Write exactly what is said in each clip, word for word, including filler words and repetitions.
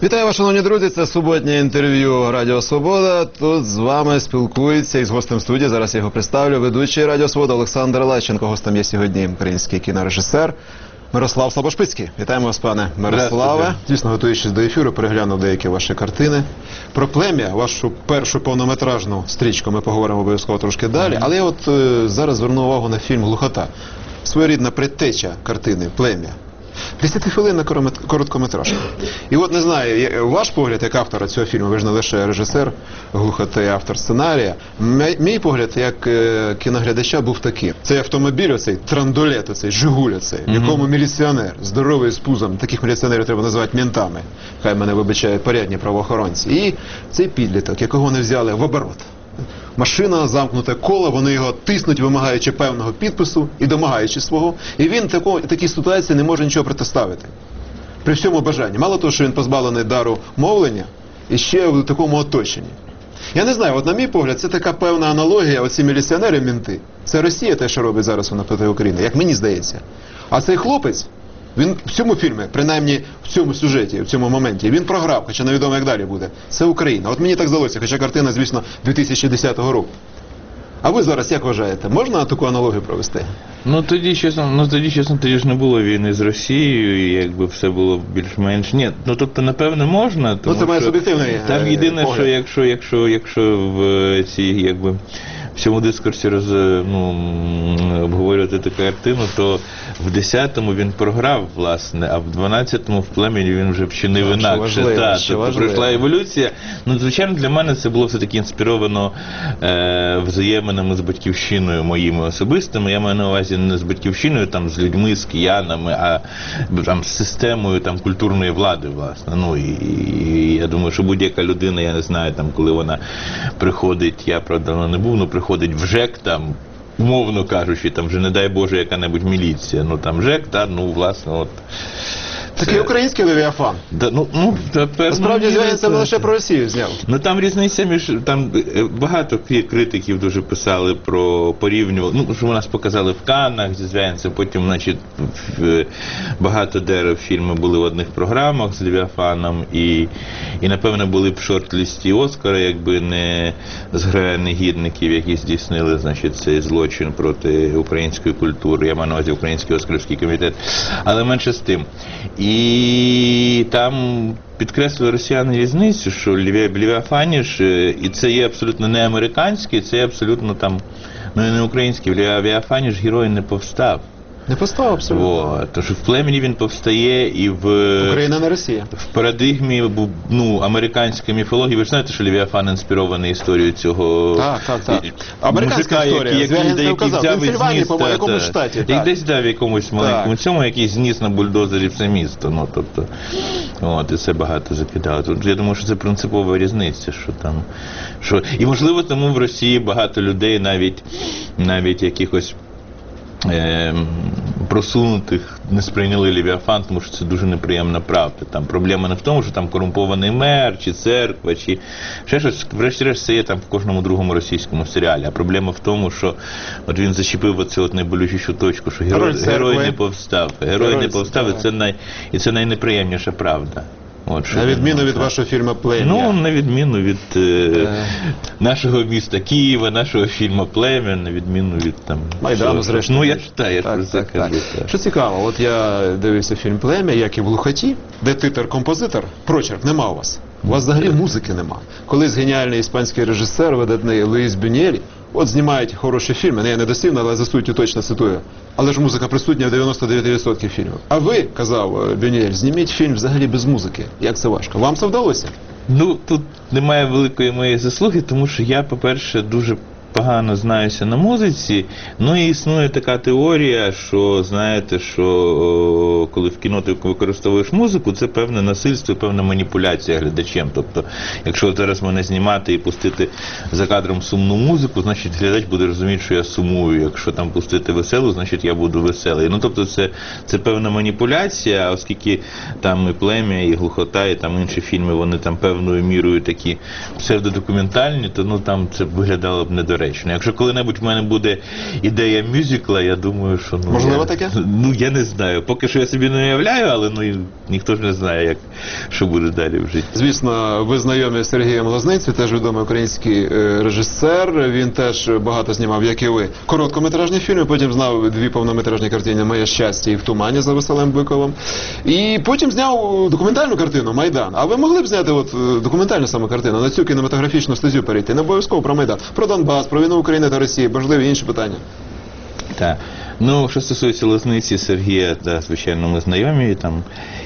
Вітаю вас, шановні друзі, це суботнє інтерв'ю Радіо Свобода. Тут з вами спілкується із гостем студії, зараз я його представлю, ведучий Радіо Свобода Олександр Лещенко. Гостем є сьогодні український кінорежисер Мирослав Слабошпицький. Вітаємо вас, пане Мирославе. Дійсно, готуючись до ефіру, переглянув деякі ваші картини. Про «Плем'я», вашу першу повнометражну стрічку, ми поговоримо обов'язково трошки далі. Але я от е, зараз зверну увагу на фільм «Глухота». Своєрідна предтеча картини «Плем'я». Десятихвилинна короткометражка. І от, не знаю, ваш погляд як автора цього фільму, ви ж не лише режисер «Глухоти», автор сценарія. Мій погляд як е, кіноглядача був такий. Цей автомобіль, оцей трандулет, оцей «Жигуль», оцей, в якому міліціонер, здоровий з пузом, таких міліціонерів треба називати ментами, хай мене вибачають порядні правоохоронці. І цей підліток, якого не взяли в оборот. Машина, замкнуте коло, вони його тиснуть, вимагаючи певного підпису і домагаючи свого. І він тако, в такій ситуації не може нічого протиставити. При всьому бажанні. Мало того, що він позбавлений дару мовлення, і ще в такому оточенні. Я не знаю, от на мій погляд, це така певна аналогія, оці міліціонери-менти. Це Росія те, що робить зараз вона проти України, як мені здається. А цей хлопець, він в цьому фільмі, принаймні в цьому сюжеті, в цьому моменті, він програв, хоча невідомо як далі буде. Це Україна. От мені так здалося, хоча картина, звісно, дві тисячі десятого року. А ви зараз як вважаєте, можна таку аналогію провести? Ну тоді, чесно, ну тоді, чесно, тоді ж не було війни з Росією, і якби все було більш-менш. Ні, ну тобто, напевне, можна, тому ну, це має суб'єктивний там єдине, погляд. що якщо, якщо, якщо в цій, якби, в цьому дискурсі роз, ну, обговорювати таку картину, то в десятому він програв, власне, а в дванадцятому в «Племені» він вже вчинив так, інакше. Важливо, та, що тобто важливо. пройшла еволюція. Ну, звичайно, для мене це було все-таки інспіровано е, взаєминами з батьківщиною моїми особистими. Я маю на увазі не з батьківщиною, там, з людьми, з киянами, а там, з системою там, культурної влади, власне. Ну, і, і я думаю, що будь-яка людина, я не знаю, там, коли вона приходить, я, правда, не був, ну, приходить в ЖЕК, там, умовно кажучи, там вже, не дай Боже, яка-небудь міліція, ну, там, ЖЕК, та, ну, власне, от. Такий український Левіафан. Да, ну, ну, та, насправді, здається, не лише про Росію зняв. Ну, там різниця між, там багато критиків дуже писали про порівнювали, ну, що у нас показали в Каннах зі Звягинцем, потім, значить, в, багато де фільми були в одних програмах з Левіафаном, і, і, напевно, були б в шорт-лісті Оскара, якби не зграя негідників, які здійснили, значить, цей злочин проти української культури, я маю на увазі Український Оскарівський комітет, але менше з тим. І там підкреслили росіяни різницю, що Левіафані ж, і це є абсолютно не американський, це є абсолютно там, ну і не український, в Левіафані ж герой не повстав. Не постав абсолютно. О, тож в «Племені» він повстає і в... Україна не Росія. В парадигмі, ну, американської міфології. Ви ж знаєте, що Левіафан інспірований історією цього... Так, так, так. Американська мужика, історія. який, який, який вказав. взяв і зніс... по якомусь штаті. І десь дав якомусь маленькому цьому, який зніс на бульдозері все місто. Ну, тобто, от, і це багато закидало. Тут, я думаю, що це принципова різниця, що там... Що... І, можливо, тому в Росії багато людей, навіть, навіть якихось Е, просунутих не сприйняли Левіафан, тому що це дуже неприємна правда. Там проблема не в тому, що там корумпований мер, чи церква, чи ще щось. Врешті-решт це є там в кожному другому російському серіалі. А проблема в тому, що от він зачепив оцю от найболючішу точку, що герой, герой не повстав. Герой Герой, не повстав, і це, най, і це найнеприємніша правда. От, на відміну від вашого фільму «Плем'я». Ну, на відміну від е, е... нашого міста Києва, нашого фільму «Плем'я», на відміну від там... Майдану, зрештою. Ну, я ж та, я ж про це кажу. Що цікаво, от я дивився фільм «Плем'я», як і в «Глухоті», де титр-композитор, прочерк, нема у вас. У вас взагалі музики нема. Колись геніальний іспанський режисер, видатний Луїс Бюнєль, от знімають хороші фільми, не я не дослівно, але за суттю точно цитую. Але ж музика присутня в дев'яносто дев'ять відсотків фільмів. А ви, казав Бюнєль, зніміть фільм взагалі без музики. Як це важко? Вам це вдалося? Ну, тут немає великої моєї заслуги, тому що я, по-перше, дуже погано знаюся на музиці. Ну і існує така теорія, що, знаєте, що о, коли в кіно ти використовуєш музику, це певне насильство, певна маніпуляція глядачем. Тобто, якщо зараз мене знімати і пустити за кадром сумну музику, значить глядач буде розуміти, що я сумую. Якщо там пустити веселу, значить я буду веселий. Ну, тобто, це, це певна маніпуляція, оскільки там і «Плем'я», і «Глухота», і там інші фільми, вони там певною мірою такі псевдодокументальні, то ну там це виглядало б недоречно. безперечно. Якщо коли-небудь в мене буде ідея мюзикла, я думаю, що... Ну, Можливо я, таке? Ну, я не знаю. Поки що я собі не уявляю, але ну, і ніхто ж не знає, як, що буде далі в житті. Звісно, ви знайомі з Сергієм Лозницею, теж відомий український е, режисер. Він теж багато знімав, як і ви, короткометражні фільми, потім знав дві повнометражні картини «Моє щастя» і «В тумані» за Василем Биковим. І потім зняв документальну картину «Майдан». А ви могли б зняти от, е, документальну саме картину, на цю кінематографічну стезю перейти? Не обов'язково про Майдан, про Донбас, про війну України та Росії, можливі інші питання. Так. Ну, що стосується Лозниці, Сергія, да, звичайно, ми знайомі там.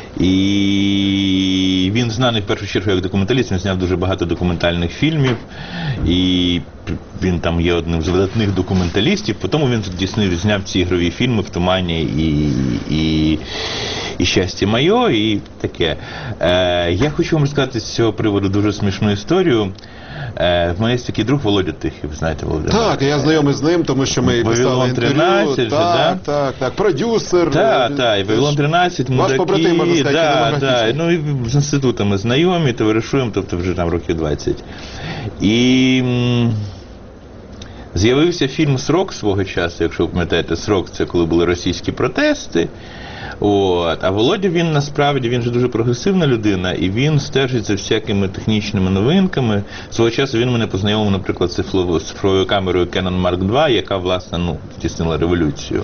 І він знаний в першу чергу як документаліст, він зняв дуже багато документальних фільмів, і він там є одним з видатних документалістів, потім він здійснив, зняв ці ігрові фільми «В тумані» і, і, і «Щастя моє», і таке. Е, я хочу вам розказати з цього приводу дуже смішну історію. Е, в мене є такий друг Володя Тихий, ви знаєте, Володя. Так, я знайомий з ним, тому що ми писали інтерв'ю. тринадцять же, так, да? так, так, продюсер. Так, так, і Вавилон тринадцять, мудаки, ваш побратим, можна сказати, да, да, кінематографічний. ну і з інститутами знайомі, товаришуємо, тобто вже там років двадцять. І м, з'явився фільм «Срок» свого часу, якщо ви пам'ятаєте, «Срок» це коли були російські протести. От. А Володя, він насправді, він же дуже прогресивна людина, і він стежить за всякими технічними новинками. Свого часу він мене познайомив, наприклад, з цифровою камерою Canon Марк два, яка, власне, ну, здійснила революцію.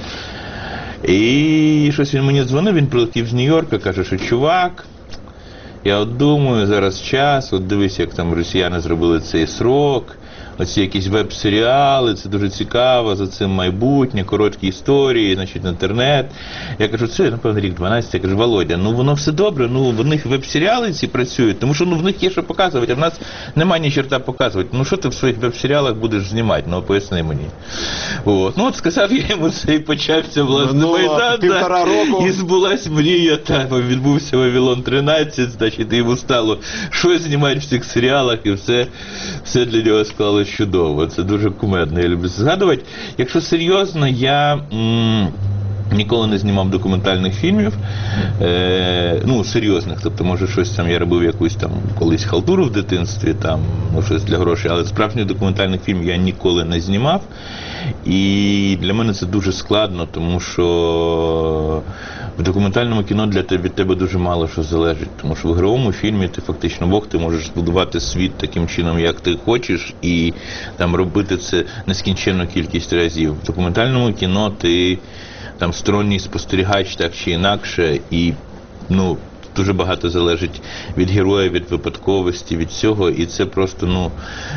І щось він мені дзвонив, він прилетів з Нью-Йорка, каже, що чувак, я от думаю, зараз час, от дивись, як там росіяни зробили цей «Срок», оці якісь веб-серіали, це дуже цікаво, за цим майбутнє, короткі історії, значить, інтернет. Я кажу, це, напевно, рік дванадцять. Я кажу, Володя, ну воно все добре, ну в них веб-серіали ці працюють, тому що ну в них є що показувати, а в нас немає ні черта показувати. Ну що ти в своїх веб-серіалах будеш знімати, ну поясни мені. От. Ну от сказав я йому це і почався, власне, ну, Майдан, півтора року. і збулась мрія, так, відбувся Вавилон тринадцять, значить, і йому стало щось знімати в цих серіалах, і все, все для нього склалось чудово. Це дуже кумедно, я люблю це згадувати. Якщо серйозно, я м, ніколи не знімав документальних фільмів, е, ну, серйозних, тобто, може, щось там, я робив якусь там колись халтуру в дитинстві, там, ну, щось для грошей, але справжній документальний фільм я ніколи не знімав, і для мене це дуже складно, тому що в документальному кіно для тебе, від тебе дуже мало що залежить, тому що в ігровому фільмі ти фактично Бог, ти можеш збудувати світ таким чином, як ти хочеш, і там робити це нескінченну кількість разів. В документальному кіно ти там сторонній спостерігач так чи інакше, і ну, дуже багато залежить від героя, від випадковості, від цього, і це просто, ну,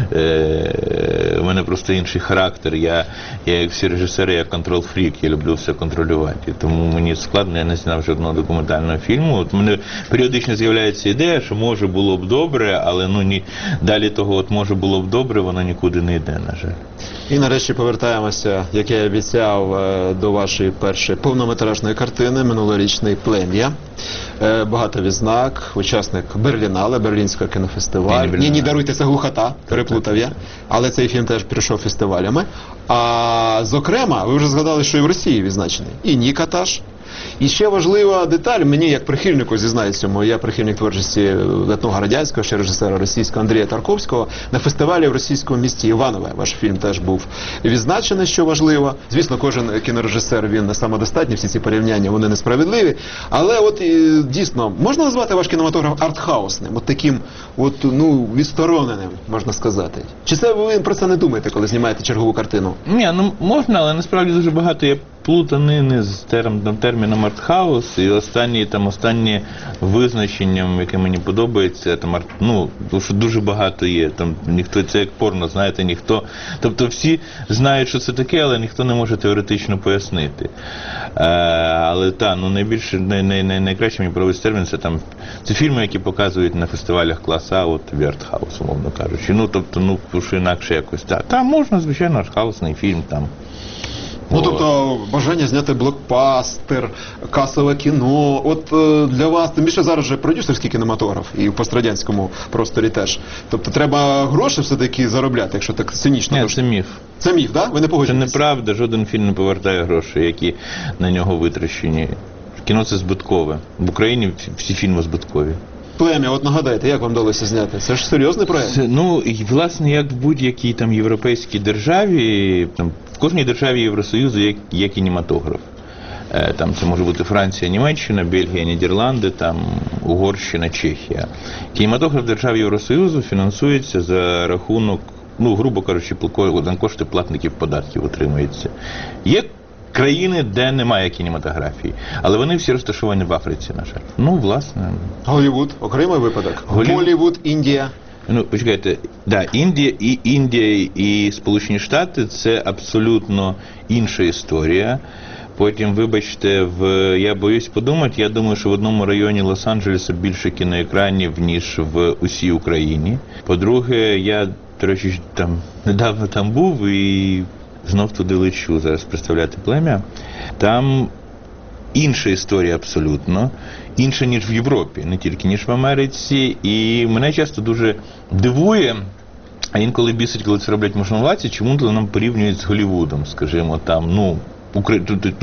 е- у мене просто інший характер. Я, я як всі режисери, я контрол-фрік, я люблю все контролювати. Тому мені складно, я не знав жодного документального фільму. От мене періодично з'являється ідея, що може було б добре, але ну, ні, далі того, от може було б добре, воно нікуди не йде, на жаль. І нарешті повертаємося, як я обіцяв, до вашої першої повнометражної картини «Минулорічний плем'я». Багато відзнак, учасник Берлінале, Берлінського кінофестивалю. Ні, ні, даруйте, це глухота, переплутав я. Але цей фільм теж пройшов фестивалями. А зокрема, ви вже згадали, що і в Росії відзначений. І Нікаташ. І ще важлива деталь, мені як прихильнику зізнаюся, я прихильник творчості видатного радянського, ще режисера російського Андрія Тарковського, на фестивалі в російському місті Іванове. Ваш фільм теж був відзначений, що важливо. Звісно, кожен кінорежисер, він не самодостатній, всі ці порівняння, вони несправедливі. Але от дійсно, можна назвати ваш кінематограф артхаусним, от таким, от, ну, відстороненим, можна сказати? Чи це ви про це не думаєте, коли знімаєте чергову картину? Ні, ну можна, але насправді дуже багато є плутанини з терм, терміном артхаус, і останні, там, останні визначенням, яке мені подобається, там, арт, ну, що дуже багато є, там, ніхто, це як порно, знаєте, ніхто, тобто всі знають, що це таке, але ніхто не може теоретично пояснити. Е, але, та, ну, найбільше, най, най, най, найкраще мені подобається термін, це там, це фільми, які показують на фестивалях клас А, от, в артхаус, умовно кажучи, ну, тобто, ну, що інакше якось, та, та, можна, звичайно, артхаусний фільм, там. Ну, тобто, бажання зняти блокбастер, касове кіно, от е, для вас, тим більше зараз же продюсерський кінематограф, і в пострадянському просторі теж. Тобто, треба гроші все-таки заробляти, якщо так цинічно. Ні, це міф. Це міф, так? Да? Ви не Це погоджуєтесь? неправда, жоден фільм не повертає гроші, які на нього витрачені. Кіно це збиткове. В Україні всі фільми збиткові. Плем'я, от нагадайте, як вам вдалося зняти? Це ж серйозний проект. Це, ну, і, власне, як в будь-якій там європейській державі, там, в кожній державі Євросоюзу є, є кінематограф. Е, Там це може бути Франція, Німеччина, Бельгія, Нідерланди, там, Угорщина, Чехія. Кінематограф держав Євросоюзу фінансується за рахунок, ну, грубо кажучи, на кошти платників податків отримується. Є країни, де немає кінематографії, але вони всі розташовані в Африці, на жаль. Ну, власне. Голлівуд, окремий випадок. Голлівуд. Голлівуд, Індія. Ну, почекайте, да, Індія і Індія і Сполучені Штати – це абсолютно інша історія. Потім, вибачте, в я боюсь подумати, я думаю, що в одному районі Лос-Анджелеса більше кіноекранів, ніж в усій Україні. По-друге, я, до речі, там недавно там був і знов туди лечу зараз представляти плем'я. Там інша історія абсолютно, інша, ніж в Європі, не тільки, ніж в Америці. І мене часто дуже дивує, а інколи бісить, коли це роблять можновладці, чому нам порівнюють з Голлівудом, скажімо, там, ну, Укра...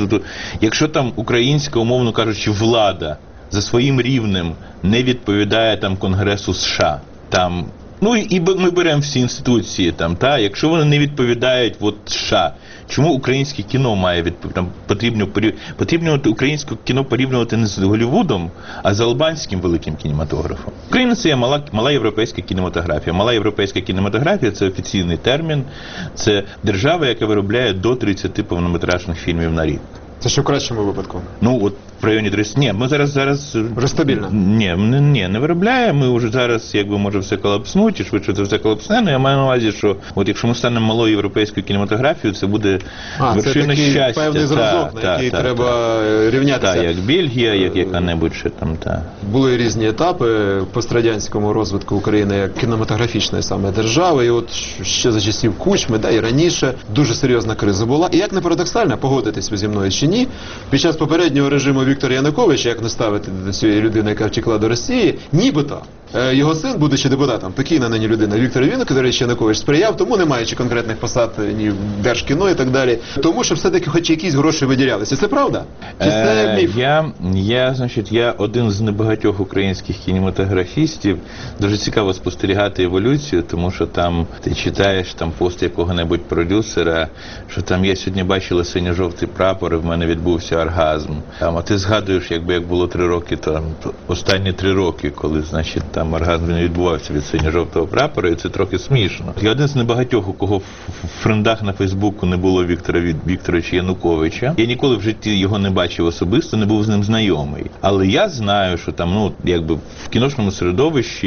якщо там українська, умовно кажучи, влада за своїм рівнем не відповідає там Конгресу США, там, ну і ми беремо всі інституції там, та, якщо вони не відповідають от США, чому українське кіно має відповідати? Там потрібно порівнювати українське кіно порівнювати не з Голлівудом, а з албанським великим кінематографом. Україна – це є мала, мала європейська кінематографія. Мала європейська кінематографія – це офіційний термін, це держава, яка виробляє до тридцяти повнометражних фільмів на рік. Це що в кращому випадку? Ну, от в районі тридцяти. Ні, ми зараз зараз вже стабільно. Ні, ні, не виробляє. Ми вже зараз, якби, може все колапснути, і швидше це все колапсне. Але я маю на увазі, що от якщо ми станемо малою європейською кінематографією, це буде а, вершина це щастя. Певний зразок, та, на який та, треба та, рівнятися. Так, як Бельгія, як яка-небудь ще там, та. Були різні етапи в пострадянському розвитку України як кінематографічної саме держави. І от ще за часів Кучми, да, і раніше дуже серйозна криза була. І як не парадоксально, погодитесь ви зі мною чи ні, під час попереднього режиму Віктора Януковича, як не ставити до цієї людини, яка втекла до Росії, нібито його син, будучи депутатом, покійна нині людина, Віктор Янукович Янукович сприяв, тому не маючи конкретних посад ні в Держкіно і так далі, тому що все-таки хоч якісь гроші виділялися. Це правда? Чи це міф? Я, я, значить, я один з небагатьох українських кінематографістів. Дуже цікаво спостерігати еволюцію, тому що там ти читаєш там пост якого-небудь продюсера, що там я сьогодні бачила синьо-жовтий прапор, і в мене відбувся оргазм. Там, а ти згадуєш, якби як було три роки, там, останні три роки, коли, значить, там оргазм не відбувався від синьо-жовтого прапора, і це трохи смішно. Я один з небагатьох, у кого в френдах на Фейсбуку не було Віктора Вікторовича Януковича. Я ніколи в житті його не бачив особисто, не був з ним знайомий. Але я знаю, що там, ну, якби в кіношному середовищі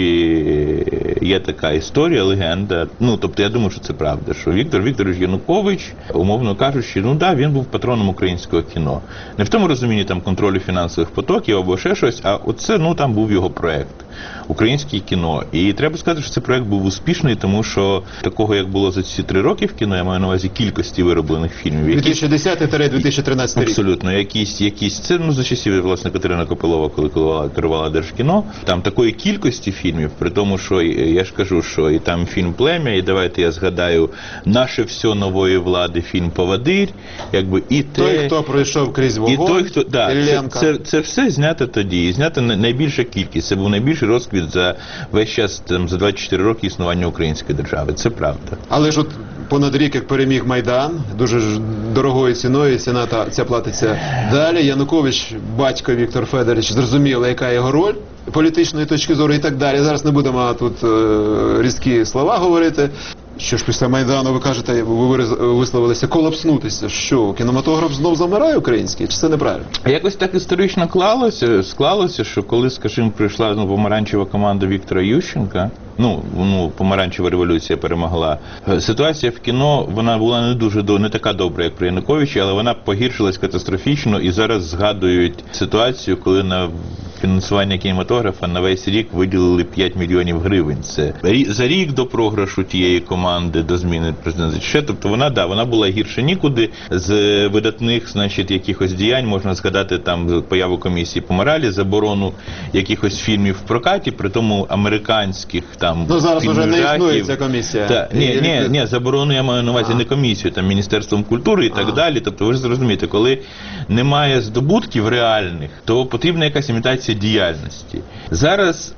є така історія, легенда. Ну, тобто я думаю, що це правда, що Віктор Вікторович Янукович, умовно кажучи, ну да, він був патроном українського кіно. Не в тому розумінні там контролю фінансових потоків або ще щось, а оце, ну, там був його проект. Українське кіно. І треба сказати, що цей проект був успішний, тому що такого, як було за ці три роки в кіно, я маю на увазі кількості вироблених фільмів. дві тисячі десятий - дві тисячі тринадцятий рік. Абсолютно. Якісь, якісь, це, ну, за часів, власне, Катерина Копилова, коли керувала, керувала Держкіно, там такої кількості фільмів, при тому, що, я ж кажу, що і там фільм «Плем'я», і давайте я згадаю «Наше все нової влади», фільм «Поводир», якби і те... Той, хто пройшов крізь вогонь, і той, хто, да, це, це, це все знято тоді, і знято найбільша кількість, це був найбільший розквіт за весь час, там, за двадцять чотири роки існування української держави. Це правда. Але ж от понад рік, як переміг Майдан, дуже ж дорогою ціною, ціна та, ця платиться далі. Янукович, батько Віктор Федорович, зрозуміло, яка його роль політичної точки зору і так далі. Зараз не будемо тут е, різкі слова говорити. Що ж після Майдану, ви кажете, ви висловилися колапснутися. Що, кінематограф знов замирає український? Чи це неправильно? Якось так історично клалося, склалося, що коли, скажімо, прийшла, ну, помаранчева команда Віктора Ющенка, ну, ну, помаранчева революція перемогла. Ситуація в кіно, вона була не дуже, не така добра, як при Януковичі, але вона погіршилась катастрофічно, і зараз згадують ситуацію, коли на фінансування кінематографа на весь рік виділили п'ять мільйонів гривень. Це за рік до програшу тієї команди, до зміни президента. Ще, тобто вона, да, вона була гірше нікуди. З видатних, значить, якихось діянь можна згадати там появу комісії по моралі, заборону якихось фільмів в прокаті, при тому американських там. Ну зараз вже не існує ця комісія. Та, ні, ні, ні, заборону я маю на увазі а. не комісію, там Міністерством культури і так а. далі. Тобто ви ж зрозумієте, коли немає здобутків реальних, то потрібна якась імітація діяльності. Зараз,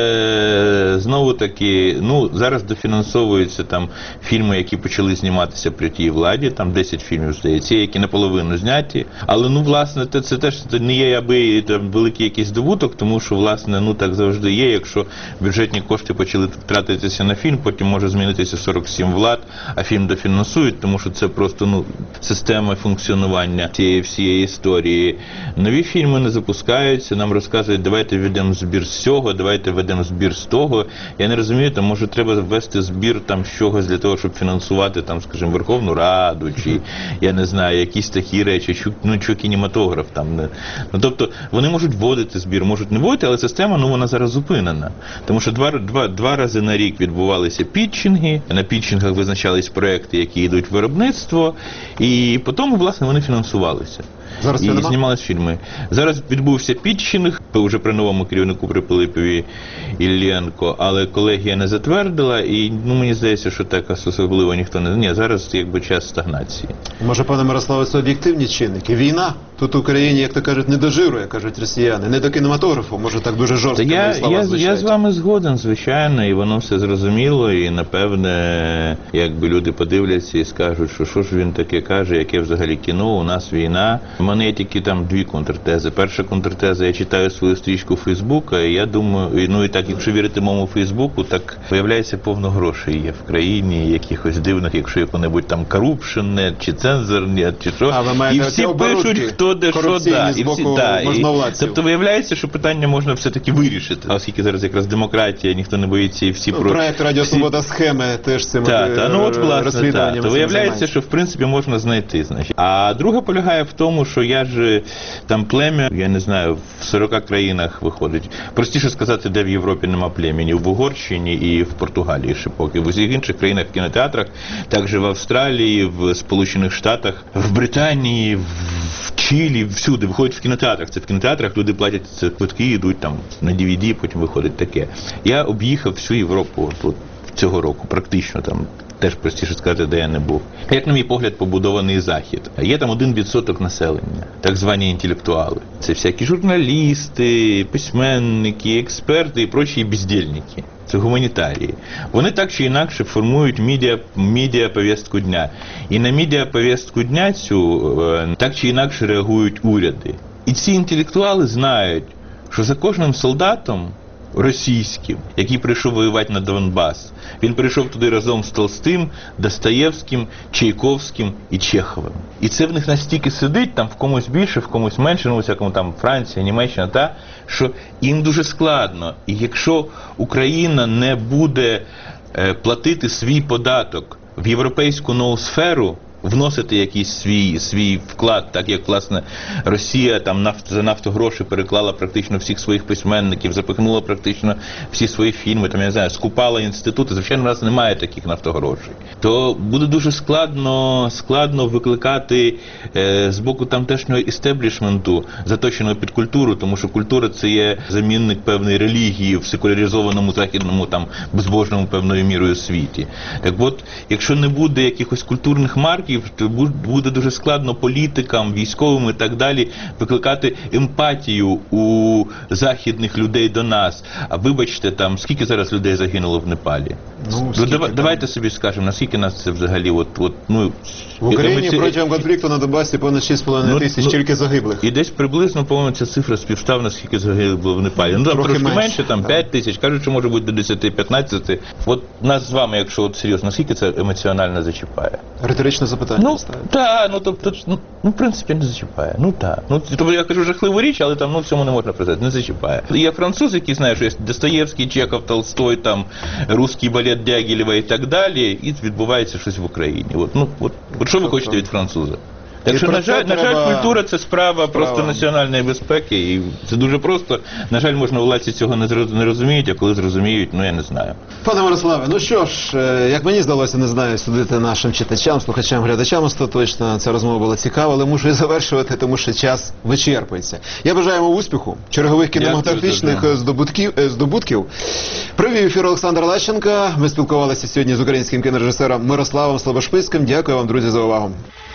е, знову таки, ну, зараз дофінансовуються там фільми, які почали зніматися при тій владі, там десять фільмів, здається, які наполовину зняті. Але, ну, власне, це, це теж не є аби там великий якийсь здобуток, тому що, власне, ну, так завжди є, якщо бюджетні кошти почали тратитися на фільм, потім може змінитися сорок сім влад, а фільм дофінансують, тому що це просто, ну, система функціонування цієї всієї історії. Нові фільми не запускаються, нам розказують, давайте введемо збір з цього, давайте введемо збір з того. Я не розумію, там, може, треба ввести збір там з чогось для того, щоб фінансувати, там, скажімо, Верховну Раду, чи, я не знаю, якісь такі речі, що, ну, що кінематограф там. Не. Ну, тобто, вони можуть вводити збір, можуть не вводити, але система, ну, вона зараз зупинена. Тому що два, два, два рази на рік відбувалися пітчинги, на пітчингах визначались проекти, які йдуть в виробництво, і потім, власне, вони фінансувалися. Зараз і нема? знімались фільми. Зараз відбувся пітчинг, вже при новому керівнику, при Пилипові Іллєнко, але колегія не затвердила, і, ну, мені здається, що так особливо ніхто не... Ні, зараз якби час стагнації. Може, пане Мирославе, це об'єктивні чинники? Війна? Тут в Україні, як то кажуть, не до жиру, як кажуть росіяни, не до кінематографу, може так дуже жорстко. Та я, Мирослава я, звучать. я з вами згоден, звичайно, і воно все зрозуміло, і напевне, якби люди подивляться і скажуть, що що ж він таке каже, яке взагалі кіно, у нас війна. У мене є тільки там дві контртези. Перша контртеза, я читаю свою стрічку Фейсбука, і я думаю, ну і так, якщо вірити моєму Фейсбуку, так виявляється, повно грошей є в країні, якихось дивних, якщо яко-небудь там корупшенне, чи цензорне, чи що. А, ви маєте і всі пишуть, хто де що, да. І всі, да. І, тобто виявляється, що питання можна все-таки вирішити. А оскільки зараз якраз демократія, ніхто не боїться, і всі ну, про... проект Радіо всі... Свобода схеми теж цим та, та, ну, от, власне, та. То виявляється, що в принципі можна знайти. Значить. А друга полягає в тому, що я ж там плем'я, я не знаю, в сорока країнах виходить. Простіше сказати, де в Європі нема племені, в Угорщині і в Португалії ще поки. В усіх інших країнах в кінотеатрах, також в Австралії, в Сполучених Штатах, в Британії, в Чилі, всюди виходять в кінотеатрах. Це в кінотеатрах люди платять це квитки, йдуть там на ді ві ді, потім виходить таке. Я об'їхав всю Європу от, цього року, практично там. Теж простіше сказати, де я не був. Як, на мій погляд, побудований Захід. Є там один відсоток населення, так звані інтелектуали. Це всякі журналісти, письменники, експерти і прочі бездільники. Це гуманітарії. Вони так чи інакше формують медіа, медіа-повістку дня. І на медіа-повістку дня цю так чи інакше реагують уряди. І ці інтелектуали знають, що за кожним солдатом російським, який прийшов воювати на Донбас. Він прийшов туди разом з Толстим, Достоєвським, Чайковським і Чеховим. І це в них настільки сидить, там в комусь більше, в комусь менше, ну, всякому там Франція, Німеччина, та, що їм дуже складно. І якщо Україна не буде е, платити свій податок в європейську ноосферу, вносити якийсь свій, свій вклад, так як, власне, Росія там нафт, за нафтогроші переклала практично всіх своїх письменників, запихнула практично всі свої фільми, там, я не знаю, скупала інститути, звичайно, у нас немає таких нафтогрошей. То буде дуже складно, складно викликати е, з боку тамтешнього істеблішменту, заточеного під культуру, тому що культура – це є замінник певної релігії в секуляризованому західному, там, безбожному певною мірою світі. Так от, якщо не буде якихось культурних марків, то буде дуже складно політикам, військовим і так далі викликати емпатію у західних людей до нас. А вибачте, там, скільки зараз людей загинуло в Непалі? Ну, ну дав, давайте собі скажемо, наскільки нас це взагалі, от, от, ну... В Україні емоці... протягом конфлікту на Донбасі понад шість з половиною ну, тисяч ну, тільки загиблих. І десь приблизно, по-моєму, ця цифра співставна, скільки загибло в Непалі. Ну, там трохи трошки менше, менше, там так. п'ять тисяч, кажуть, що може бути до десять-п'ятнадцять. От нас з вами, якщо от серйозно, наскільки це емоціонально зачіпає? Риторичне запитання. Ну, так, ну, тобто, ну, ну, в принципі, не зачіпає. Ну, так. Ну, тобто, я кажу жахливу річ, але там, ну, в цьому не можна признати, не зачіпає. Є француз, який знає, що є Достоєвський, Чехов, Толстой, там, русський балет Дягілєва і так далі, і відбувається щось в Україні. От, ну, от, от що ви хочете від француза? Так що, на жаль, на жаль, культура – це справа, справа просто національної безпеки, і це дуже просто. На жаль, можна владці цього не, зроз, не розуміють, а коли зрозуміють, ну я не знаю. Пане Мирославе, ну що ж, як мені здалося, не знаю, судити нашим читачам, слухачам, глядачам остаточно, ця розмова була цікава, але мушу і завершувати, тому що час вичерпується. Я бажаю вам успіху, чергових кінематографічних Дякую, здобутків, здобутків. Привів ефір Олександр Лещенко. Ми спілкувалися сьогодні з українським кінорежисером Мирославом Слобошпицьким. Дякую вам, друзі, за увагу.